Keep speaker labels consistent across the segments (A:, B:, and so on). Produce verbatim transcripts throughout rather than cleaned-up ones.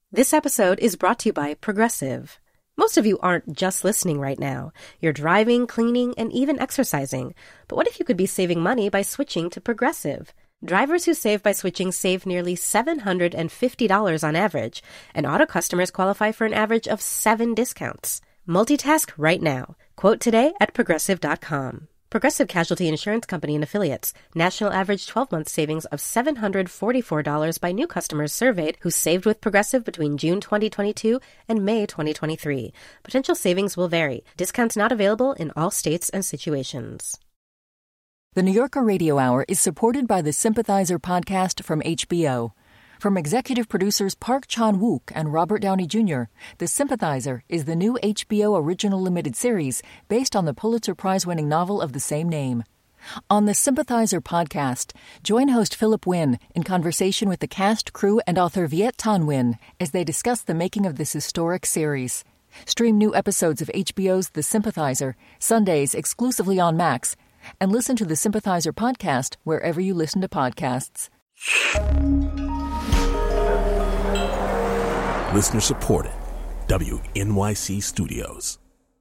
A: This episode is brought to you by Progressive. Most of you aren't just listening right now. You're driving, cleaning, and even exercising. But what if you could be saving money by switching to Progressive? Drivers who save by switching save nearly seven hundred fifty dollars on average, and auto customers qualify for an average of seven discounts. Multitask right now. Quote today at progressive dot com. Progressive Casualty Insurance Company and Affiliates. National average twelve-month savings of seven hundred forty-four dollars by new customers surveyed who saved with Progressive between June twenty twenty-two and May twenty twenty-three. Potential savings will vary. Discounts not available in all states and situations.
B: The New Yorker Radio Hour is supported by the Sympathizer podcast from H B O. From executive producers Park Chan-wook and Robert Downey Junior, The Sympathizer is the new H B O original limited series based on the Pulitzer Prize-winning novel of the same name. On the Sympathizer podcast, join host Philip Wynn in conversation with the cast, crew, and author Viet Thanh Nguyen as they discuss the making of this historic series. Stream new episodes of H B O's The Sympathizer, Sundays exclusively on Max, and listen to the Sympathizer podcast wherever you listen to podcasts.
C: Listener supported. W N Y C Studios.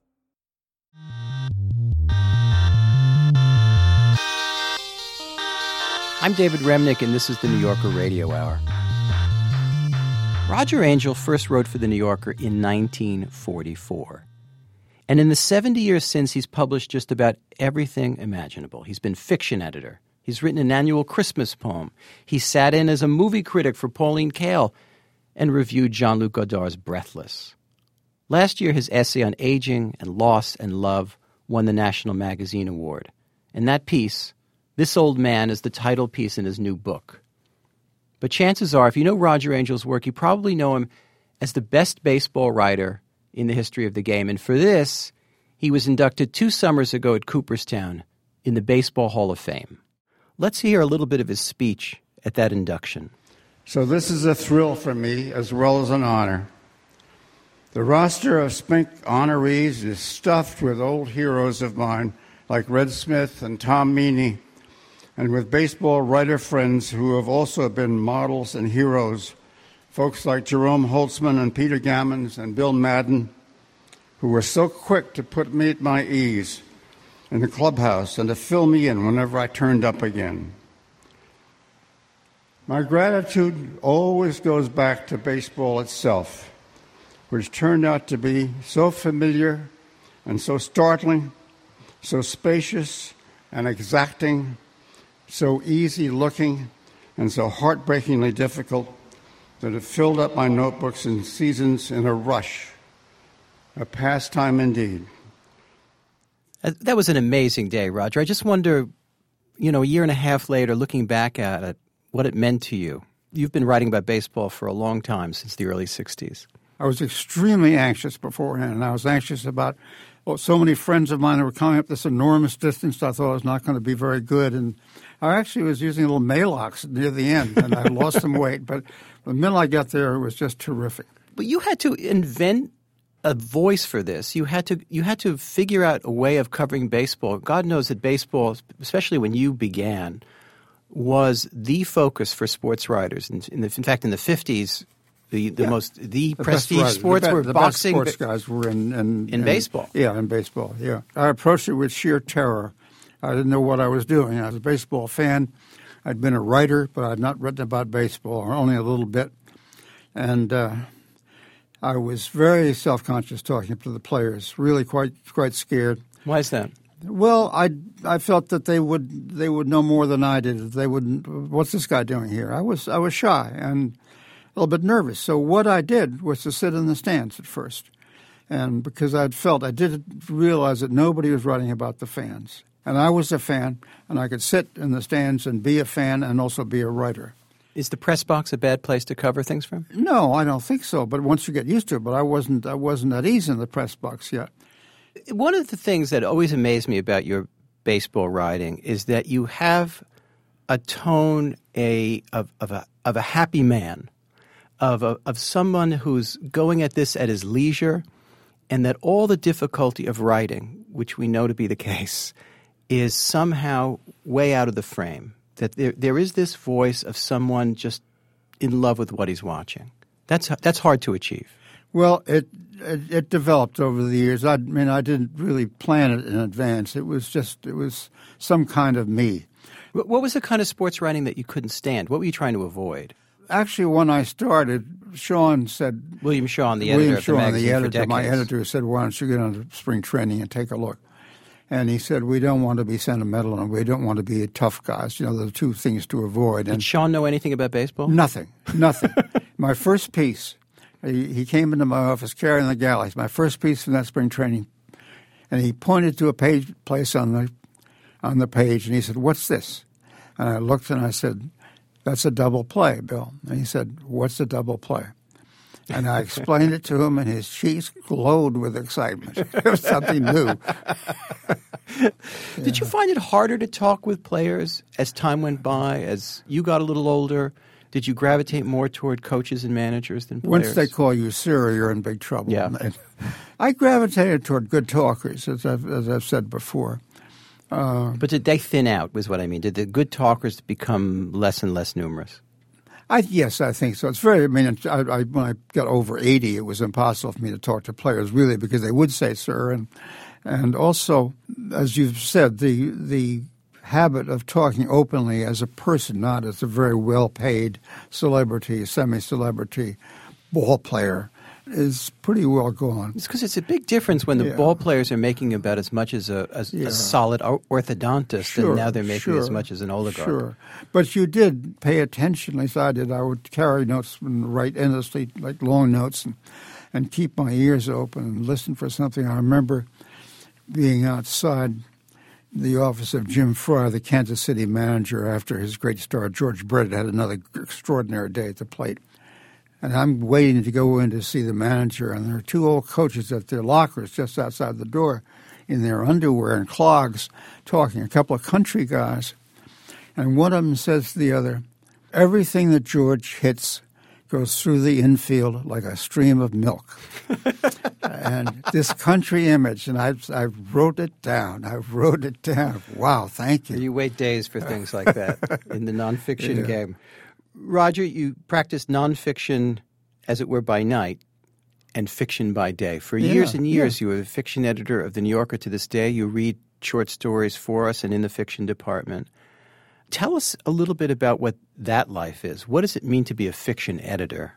D: I'm David Remnick, and this is the New Yorker Radio Hour. Roger Angell first wrote for the New Yorker in nineteen forty-four. And in the seventy years since, he's published just about everything imaginable. He's been fiction editor. He's written an annual Christmas poem. He sat in as a movie critic for Pauline Kael and reviewed Jean-Luc Godard's Breathless. Last year, his essay on aging and loss and love won the National Magazine Award. And that piece, This Old Man, is the title piece in his new book. But chances are, if you know Roger Angell's work, you probably know him as the best baseball writer in the history of the game. And for this, he was inducted two summers ago at Cooperstown in the Baseball Hall of Fame. Let's hear a little bit of his speech at that induction.
E: So this is a thrill for me as well as an honor. The roster of Spink honorees is stuffed with old heroes of mine like Red Smith and Tom Meany, and with baseball writer friends who have also been models and heroes, folks like Jerome Holtzman and Peter Gammons and Bill Madden, who were so quick to put me at my ease in the clubhouse and to fill me in whenever I turned up again. My gratitude always goes back to baseball itself, which turned out to be so familiar and so startling, so spacious and exacting, so easy-looking and so heartbreakingly difficult that it filled up my notebooks in seasons in a rush. A pastime indeed.
D: That was an amazing day, Roger. I just wonder, you know, a year and a half later, looking back at it, what it meant to you. You've been writing about baseball for a long time, since the early sixties.
E: I was extremely anxious beforehand, and I was anxious about well, so many friends of mine that were coming up this enormous distance. I thought I was not going to be very good, and I actually was using a little Maalox near the end, and I lost some weight. But the minute I got there, it was just terrific.
D: But you had to invent a voice for this. You had to you had to figure out a way of covering baseball. God knows that baseball, especially when you began, was the focus for sports writers. In, in, the, in fact, in the fifties, the, the yeah. most the, the prestige sports
E: the be,
D: were
E: the
D: boxing.
E: The best sports guys were in in,
D: in
E: in
D: baseball.
E: Yeah, in baseball. Yeah, I approached it with sheer terror. I didn't know what I was doing. I was a baseball fan. I'd been a writer, but I'd not written about baseball, or only a little bit. And uh, I was very self-conscious talking to the players. Really, quite quite scared.
D: Why is that?
E: Well, I I felt that they would they would know more than I did. They wouldn't. What's this guy doing here? I was I was shy and a little bit nervous. So what I did was to sit in the stands at first, and because I'd felt I didn't realize that nobody was writing about the fans, and I was a fan, and I could sit in the stands and be a fan and also be a writer.
D: Is the press box a bad place to cover things from?
E: No, I don't think so. But once you get used to it, but I wasn't I wasn't at ease in the press box yet.
D: One of the things that always amazed me about your baseball writing is that you have a tone a of, of a of a happy man, of a, of someone who's going at this at his leisure, and that all the difficulty of writing, which we know to be the case, is somehow way out of the frame. That there there is this voice of someone just in love with what he's watching. That's that's hard to achieve.
E: Well, it, it it developed over the years. I mean, I didn't really plan it in advance. It was just it was some kind of me.
D: What was the kind of sports writing that you couldn't stand? What were you trying to avoid?
E: Actually, when I started, Sean said
D: William Shawn, the editor
E: William
D: of the
E: Shawn,
D: magazine
E: the
D: for
E: editor,
D: decades.
E: my editor said, "Why don't you get on to spring training and take a look?" And he said, "We don't want to be sentimental, and we don't want to be tough guys. You know, the two things to avoid." And
D: did Shawn know anything about baseball?
E: Nothing, nothing. My first piece, he, he came into my office carrying the galleys. My first piece from that spring training, and he pointed to a page place on the on the page, and he said, "What's this?" And I looked and I said, "That's a double play, Bill." And he said, "What's a double play?" And I explained it to him, and his cheeks glowed with excitement. It was something new.
D: Did you find it harder to talk with players as time went by, as you got a little older? Did you gravitate more toward coaches and managers than players?
E: Once they call you sir, you're in big trouble.
D: Yeah.
E: I gravitated toward good talkers, as I've, as I've said before. Uh,
D: but did they thin out, was what I mean? Did the good talkers become less and less numerous?
E: I, yes, I think so. It's very, I mean, I, I, when I got over eighty, it was impossible for me to talk to players, really, because they would say sir. And and also, as you've said, the the habit of talking openly as a person, not as a very well-paid celebrity, semi-celebrity ball player, is pretty well gone.
D: It's because it's a big difference when the
E: yeah.
D: ball players are making about as much as a, as
E: yeah.
D: a solid orthodontist,
E: sure,
D: and now they're making
E: sure,
D: as much as an oligarch.
E: Sure. But you did pay attention, at least I did. I would carry notes and write endlessly, like long notes, and, and keep my ears open and listen for something. I remember being outside the office of Jim Fryer, the Kansas City manager, after his great start. George Brett had another extraordinary day at the plate. And I'm waiting to go in to see the manager, and there are two old coaches at their lockers just outside the door in their underwear and clogs talking, a couple of country guys. And one of them says to the other, "Everything that George hits goes through the infield like a stream of milk." And this country image, and I I wrote it down. I wrote it down. Wow, thank you.
D: You wait days for things like that in the nonfiction
E: Yeah.
D: game. Roger, you practiced nonfiction, as it were, by night and fiction by day. For
E: Yeah,
D: years and years,
E: yeah.
D: you were a fiction editor of The New Yorker. To this day, you read short stories for us and in the fiction department. Tell us a little bit about what that life is. What does it mean to be a fiction editor?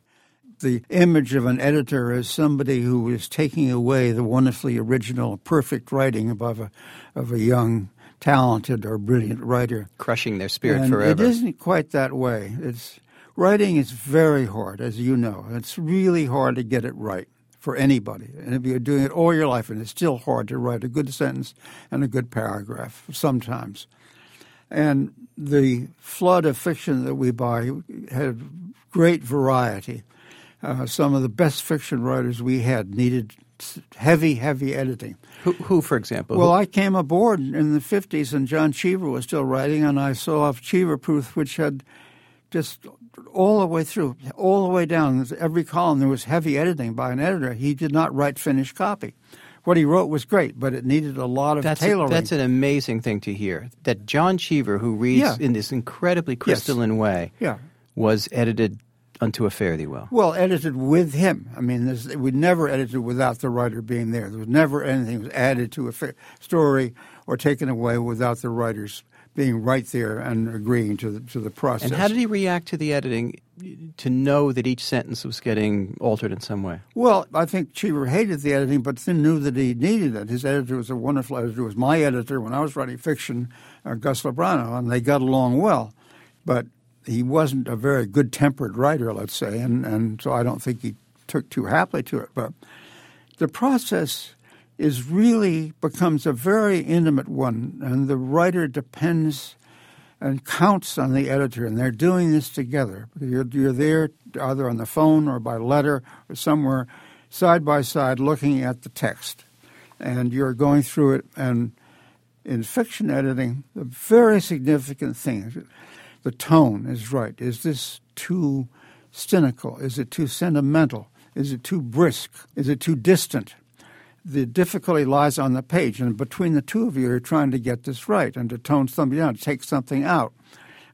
E: The image of an editor as somebody who is taking away the wonderfully original, perfect writing of a, of a young, talented or brilliant writer.
D: Crushing their spirit
E: and
D: forever.
E: It isn't quite that way. It's writing is very hard, as you know. It's really hard to get it right for anybody. And if you're doing it all your life, and it's still hard to write a good sentence and a good paragraph sometimes. And the flood of fiction that we buy had great variety. Uh, some of the best fiction writers we had needed heavy, heavy editing.
D: Who, who for example?
E: Well,
D: who?
E: I came aboard in the fifties, and John Cheever was still writing, and I saw Cheever Proof, which had just all the way through, all the way down, every column, there was heavy editing by an editor. He did not write finished copy. What he wrote was great, but it needed a lot of
D: that's
E: tailoring.
D: A, that's an amazing thing to hear. That John Cheever, who reads
E: Yeah.
D: in this incredibly crystalline
E: Yes.
D: way,
E: Yeah.
D: was edited unto a fare thee well.
E: Well, edited with him. I mean, there's, we never edited without the writer being there. There was never anything was added to a fa- story or taken away without the writers being right there and agreeing to the, to the process.
D: And how did he react to the editing to know that each sentence was getting altered in some way?
E: Well, I think Cheever hated the editing, but then knew that he needed it. His editor was a wonderful editor. It was my editor when I was writing fiction, uh, Gus Lebrano, and they got along well. But he wasn't a very good-tempered writer, let's say, and, and so I don't think he took too happily to it. But the process is really becomes a very intimate one, and the writer depends and counts on the editor, and they're doing this together. You're, you're there either on the phone or by letter or somewhere, side by side, looking at the text, and you're going through it. And in fiction editing, a very significant thing, the tone is right. Is this too cynical? Is it too sentimental? Is it too brisk? Is it too distant? The difficulty lies on the page, and between the two of you, you're trying to get this right and to tone something down, to take something out.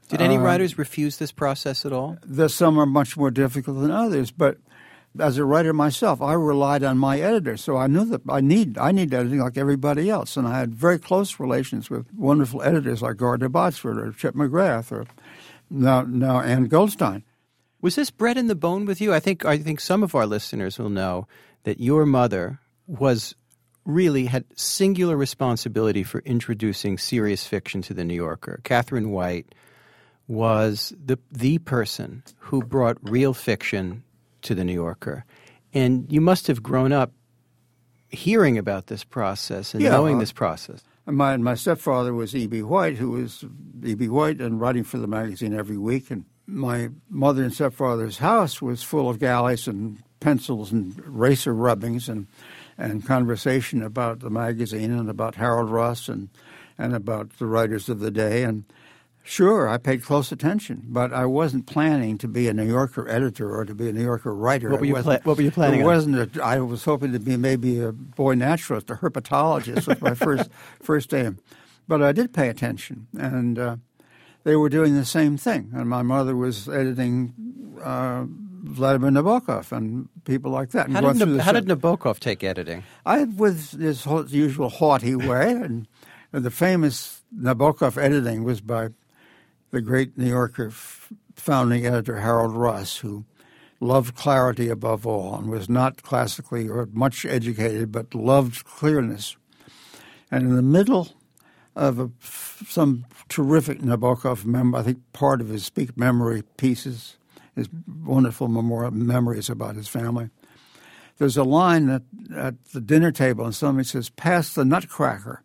D: Did any
E: Uh,
D: writers refuse this process at all?
E: The, some are much more difficult than others, but as a writer myself, I relied on my editor, so I knew that I need I need editing like everybody else, and I had very close relations with wonderful editors like Gardner Botsford or Chip McGrath or now now Ann Goldstein.
D: Was this bred in the bone with you? I think I think some of our listeners will know that your mother was really had singular responsibility for introducing serious fiction to the New Yorker. Catherine White was the the person who brought real fiction to the New Yorker. And you must have grown up hearing about this process and
E: yeah,
D: knowing this process.
E: My my stepfather was E B. White, who was E B. White and writing for the magazine every week. And my mother and stepfather's house was full of galleys and pencils and eraser rubbings and, and conversation about the magazine and about Harold Ross and, and about the writers of the day. And sure, I paid close attention, but I wasn't planning to be a New Yorker editor or to be a New Yorker writer.
D: What were you, pla- what were you planning
E: it
D: on?
E: Wasn't a, I was hoping to be maybe a boy naturalist, a herpetologist was my first first aim. But I did pay attention, and uh, they were doing the same thing. And my mother was editing uh, Vladimir Nabokov and people like that. And
D: How,
E: going
D: did,
E: through
D: Nab-
E: the
D: how
E: same-
D: did Nabokov take editing?
E: I, with his whole, usual haughty way, and the famous Nabokov editing was by the great New Yorker f- founding editor Harold Ross, who loved clarity above all and was not classically or much educated, but loved clearness. And in the middle of a, some terrific Nabokov mem- I think part of his Speak Memory pieces, his wonderful memorial memories about his family, there's a line that, at the dinner table, and somebody says, "Pass the nutcracker."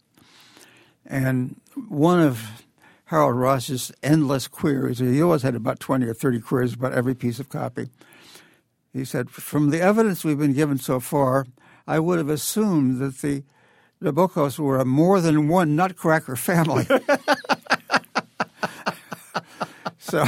E: And one of Harold Ross's endless queries, he always had about twenty or thirty queries about every piece of copy. He said, "From the evidence we've been given so far, I would have assumed that the Nabokovs were a more than one nutcracker family." So,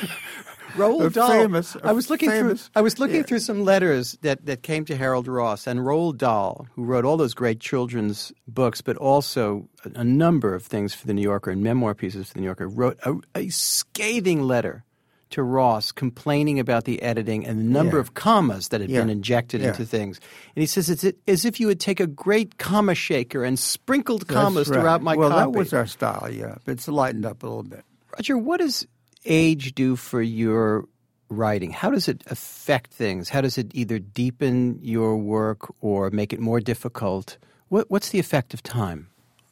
D: Roald Dahl.
E: Famous,
D: I was looking
E: famous,
D: through. I was looking
E: yeah.
D: through some letters that, that came to Harold Ross, and Roald Dahl, who wrote all those great children's books, but also a, a number of things for the New Yorker and memoir pieces for the New Yorker, wrote a, a scathing letter to Ross complaining about the editing and the number
E: Yeah.
D: of commas that had
E: Yeah.
D: been injected
E: Yeah.
D: into things. And he says it's as if you would take a great comma shaker and sprinkled
E: That's
D: commas
E: right.
D: throughout my
E: well,
D: copy.
E: that was our style, yeah. It's lightened up a little bit.
D: Roger, what does age do for your writing? How does it affect things? How does it either deepen your work or make it more difficult? What, what's the effect of time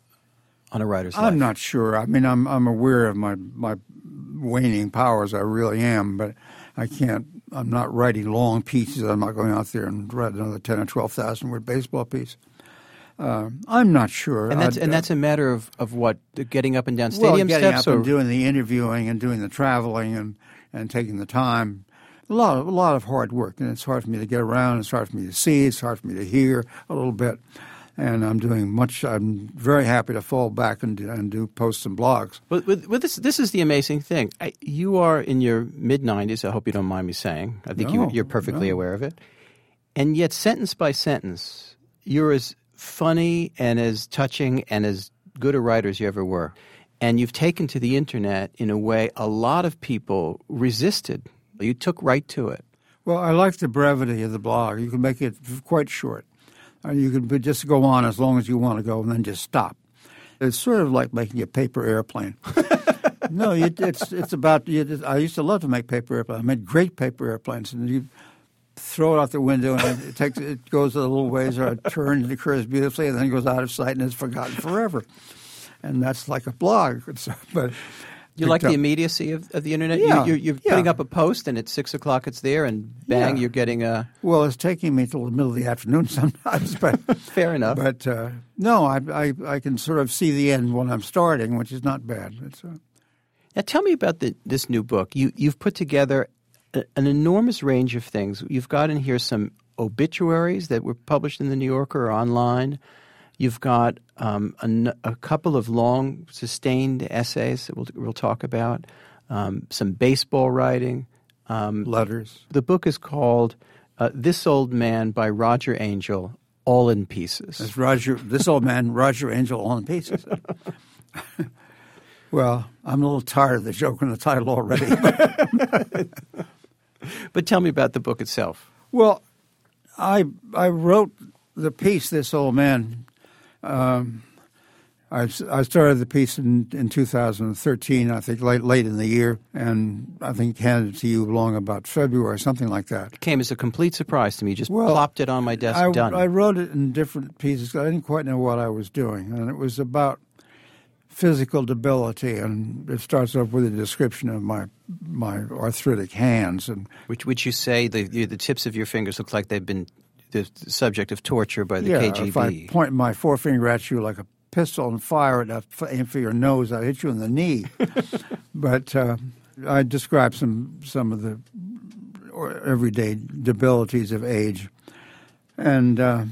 D: on a writer's life?
E: I'm not sure. I mean, I'm I'm aware of my my waning powers. I really am, but I can't. I'm not writing long pieces. I'm not going out there and write another ten or twelve thousand word baseball piece. Uh, I'm not sure.
D: And that's
E: I'd,
D: and
E: uh,
D: that's a matter of, of what, the getting up and down
E: well,
D: stadium
E: getting
D: steps,
E: up
D: or
E: and doing the interviewing and doing the traveling and, and taking the time. A lot of a lot of hard work, and it's hard for me to get around. It's hard for me to see. It's hard for me to hear a little bit. And I'm doing much. I'm very happy to fall back and do, and do posts and blogs.
D: But with, with this, this is the amazing thing. I, you are in your mid nineties. I hope you don't mind me saying. I think
E: No,
D: you, you're perfectly
E: no.
D: aware of it. And yet, sentence by sentence, you're as funny and as touching and as good a writer as you ever were. And you've taken to the internet in a way a lot of people resisted. You took right to it.
E: Well, I like the brevity of the blog. You can make it quite short. Uh, you can just go on as long as you want to go and then just stop. It's sort of like making a paper airplane. No, you, it's it's about. You just, I used to love to make paper airplanes. I made great paper airplanes, and you throw it out the window, and it takes it goes a little ways, or it turns, it occurs beautifully, and then it goes out of sight and is forgotten forever. And that's like a blog. It's, but
D: You like
E: up.
D: the immediacy of, of the internet?
E: Yeah,
D: You, you're you're
E: yeah.
D: putting up a post, and at six o'clock it's there, and bang,
E: Yeah.
D: you're getting a
E: Well, it's taking me till the middle of the afternoon sometimes, but
D: fair enough.
E: But uh, no, I, I I can sort of see the end when I'm starting, which is not bad. It's, uh,
D: Now, tell me about the, this new book. You, you've put together a, an enormous range of things. You've got in here some obituaries that were published in the New Yorker or online. You've got um, a, n- a couple of long, sustained essays that we'll, we'll talk about, um, some baseball writing. Um,
E: letters.
D: the book is called uh, This Old Man by Roger Angell, All in Pieces.
E: It's Roger, this old man, Roger Angell, all in pieces. Well, I'm a little tired of the joke in the title already.
D: But tell me about the book itself.
E: Well, I I wrote the piece, This Old Man. Um, I, I started the piece in, in two thousand thirteen, I think late late in the year, and I think handed it to you along about February, something like that.
D: It came as a complete surprise to me. Just
E: well,
D: plopped it on my desk,
E: I,
D: done.
E: I wrote it in different pieces. I didn't quite know what I was doing, and it was about physical debility, and it starts off with a description of my my arthritic hands, and
D: which which you say the the tips of your fingers look like they've been the subject of torture by the
E: yeah,
D: K G B.
E: If I point my forefinger at you like a pistol and fire it, aim for your nose, I hit you in the knee. But uh, I describe some some of the everyday debilities of age, and uh,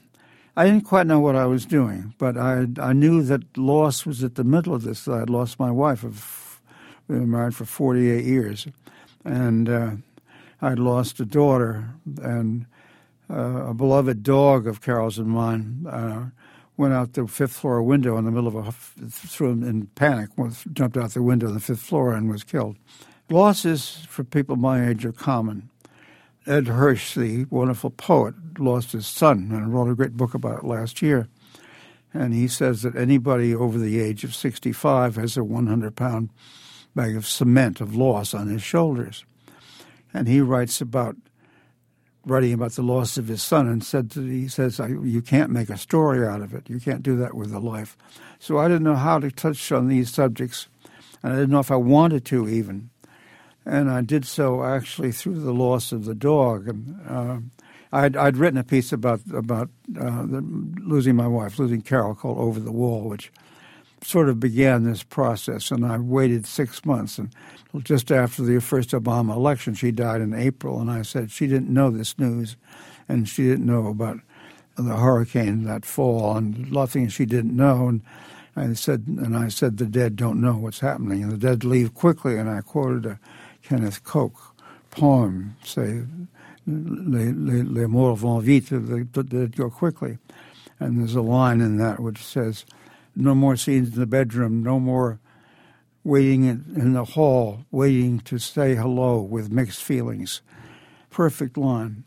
E: I didn't quite know what I was doing, but I I knew that loss was at the middle of this. I had lost my wife. Of, we were married for forty-eight years, and uh, I'd lost a daughter, and uh, a beloved dog of Carol's and mine uh, went out the fifth floor window in the middle of a threw him in panic, jumped out the window on the fifth floor and was killed. Losses for people my age are common. Ed Hirsch, the wonderful poet, lost his son and wrote a great book about it last year. And he says that anybody over the age of sixty-five has a one hundred pound bag of cement of loss on his shoulders. And he writes about writing about the loss of his son and said that he says, you can't make a story out of it. You can't do that with a life. So I didn't know how to touch on these subjects, and I didn't know if I wanted to even. And I did so actually through the loss of the dog. And uh, I'd, I'd written a piece about about uh, the, losing my wife, losing Carol, called Over the Wall, which sort of began this process. And I waited six months. And just after the first Obama election, she died in April. And I said she didn't know this news, and she didn't know about the hurricane that fall, and a lot of things she didn't know. And I said, and I said, the dead don't know what's happening, and the dead leave quickly. And I quoted a Kenneth Koch poem, say, les, les, les morts vont vite, the dead go quickly. And there's a line in that which says, no more scenes in the bedroom, no more waiting in, in the hall, waiting to say hello with mixed feelings. Perfect line.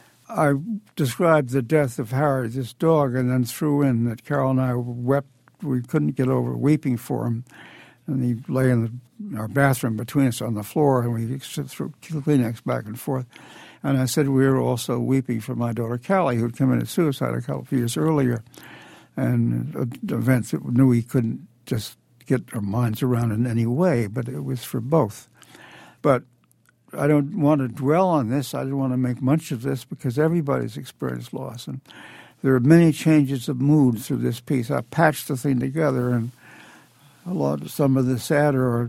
E: I described the death of Harry, this dog, and then threw in that Carol and I wept. We couldn't get over weeping for him. And he lay in, the, in our bathroom between us on the floor, and we threw Kleenex back and forth. And I said we were also weeping for my daughter Callie, who had committed suicide a couple of years earlier, and events that we knew we couldn't just get our minds around in any way, but it was for both. But I don't want to dwell on this. I don't want to make much of this because everybody's experienced loss. And there are many changes of mood through this piece. I patched the thing together, and a lot of some of the sadder or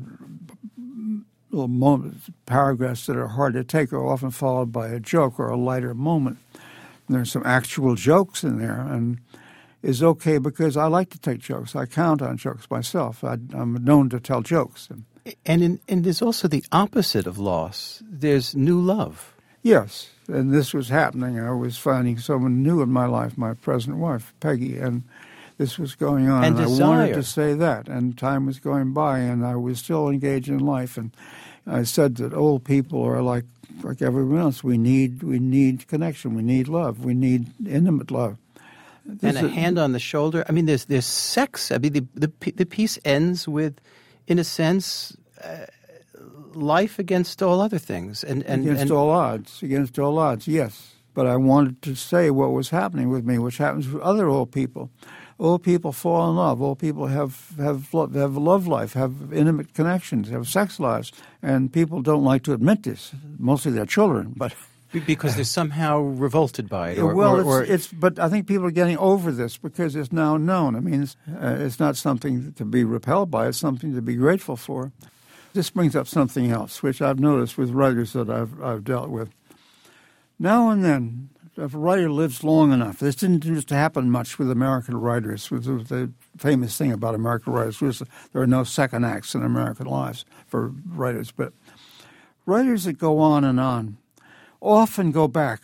E: little moments, paragraphs that are hard to take are often followed by a joke or a lighter moment. And there's some actual jokes in there, and is okay because I like to take jokes. I count on jokes myself. I, I'm known to tell jokes. And,
D: and, in, and there's also the opposite of loss. There's new love.
E: Yes, and this was happening. I was finding someone new in my life, my present wife, Peggy, and this was going on.
D: And,
E: and
D: desire.
E: I wanted to say that, and time was going by, and I was still engaged in life. And I said that old people are like like everyone else. We need we need connection. We need love. We need intimate love.
D: This and a, a hand on the shoulder. I mean, there's there's sex. I mean, the the, the piece ends with, in a sense, uh, life against all other things, and, and
E: against
D: and,
E: all odds. Against all odds, yes. But I wanted to say what was happening with me, which happens with other old people. Old people fall in love. Old people have have love, have a love life, have intimate connections, have sex lives, and people don't like to admit this. Mostly their children, but.
D: Because they're somehow revolted by it. Or,
E: well,
D: or,
E: it's,
D: or
E: it's. But I think people are getting over this because it's now known. I mean, it's, uh, it's not something to be repelled by. It's something to be grateful for. This brings up something else, which I've noticed with writers that I've I've dealt with. Now and then, if a writer lives long enough, this didn't used to happen much with American writers. It was the famous thing about American writers was there are no second acts in American lives for writers. But writers that go on and on often go back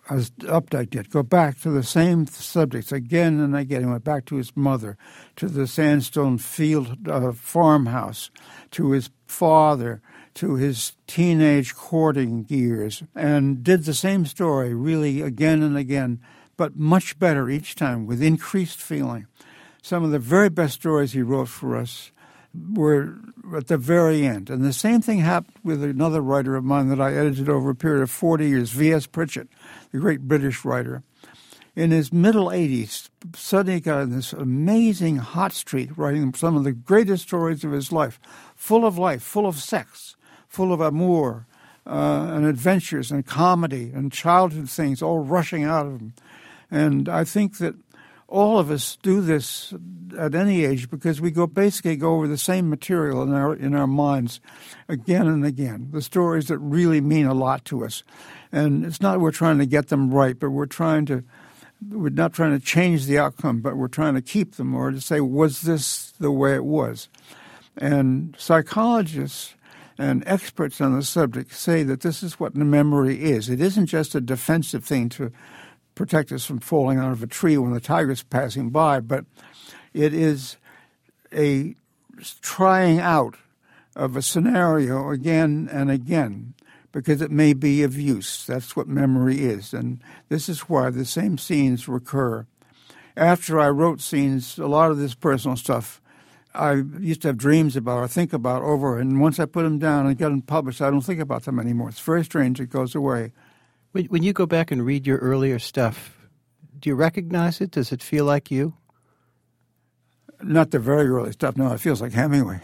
E: as Updike did, go back to the same subjects again and again. He went back to his mother, to the sandstone field uh, farmhouse, to his father, to his teenage courting years, and did the same story really again and again, but much better each time with increased feeling. Some of the very best stories he wrote for us were at the very end. And the same thing happened with another writer of mine that I edited over a period of forty years, V S Pritchett, the great British writer. In his middle eighties, suddenly got in this amazing hot streak, writing some of the greatest stories of his life, full of life, full of sex, full of amour, uh, and adventures and comedy and childhood things all rushing out of him. And I think that all of us do this at any age because we go basically go over the same material in our in our minds again and again, the stories that really mean a lot to us. And it's not we're trying to get them right, but we're trying to we're not trying to change the outcome, but we're trying to keep them or to say, was this the way it was? And psychologists and experts on the subject say that this is what the memory is. It isn't just a defensive thing to protect us from falling out of a tree when the tiger's passing by, but it is a trying out of a scenario again and again because it may be of use. That's what memory is, and this is why the same scenes recur. After I wrote scenes, a lot of this personal stuff I used to have dreams about or think about over, and once I put them down and get them published, I don't think about them anymore. It's very strange. It goes away.
D: When, when you go back and read your earlier stuff, do you recognize it? Does it feel like you?
E: Not the very early stuff. No, it feels like Hemingway.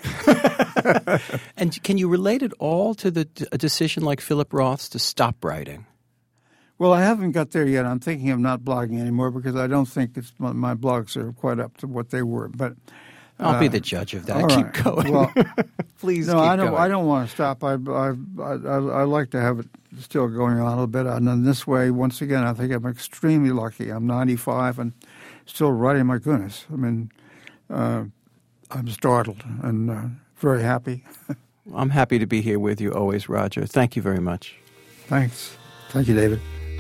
D: And can you relate it all to the a decision like Philip Roth's to stop writing?
E: Well, I haven't got there yet. I'm thinking of not blogging anymore because I don't think it's, my blogs are quite up to what they were. But
D: I'll
E: uh,
D: be the judge of that.
E: All
D: Keep
E: right.
D: going.
E: Well,
D: Please
E: no,
D: keep
E: I don't.
D: going.
E: I don't want to stop. I, I, I, I like to have it still going on a little bit. And in this way, once again, I think I'm extremely lucky. I'm ninety-five and still writing. My goodness, I mean, uh, I'm startled and uh, very happy.
D: I'm happy to be here with you always, Roger. Thank you very much.
E: Thanks. Thank you, David.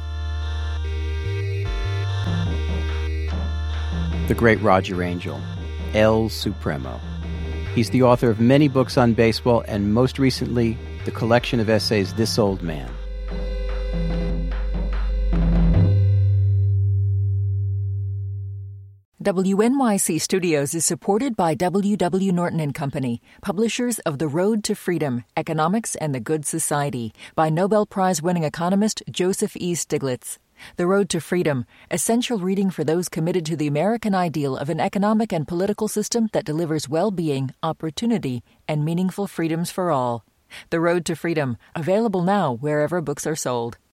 D: The great Roger Angell, El Supremo. He's the author of many books on baseball and most recently, the collection of essays This Old Man.
B: W N Y C Studios is supported by W W. Norton and Company, publishers of The Road to Freedom, Economics and the Good Society, by Nobel Prize-winning economist Joseph E. Stiglitz. The Road to Freedom, essential reading for those committed to the American ideal of an economic and political system that delivers well-being, opportunity, and meaningful freedoms for all. The Road to Freedom, available now wherever books are sold.